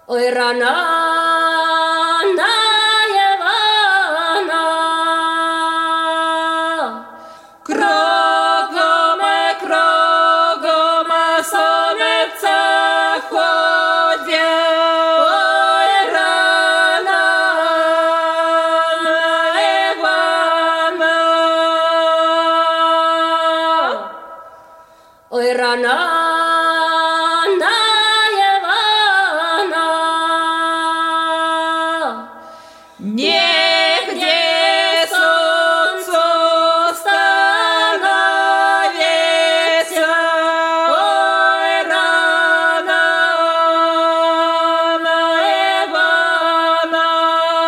Ой, рана наєвана, крогоме сонце ходє. Ой, рана наєвана, ой, рана негде солнцу становится. Ой, рана наєвана,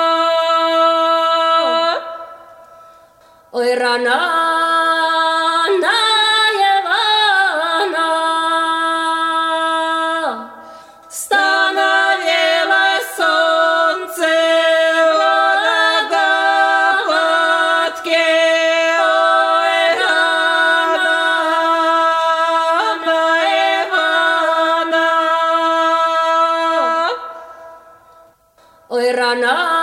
ой, рана наєвана, становилось солнце ой, рана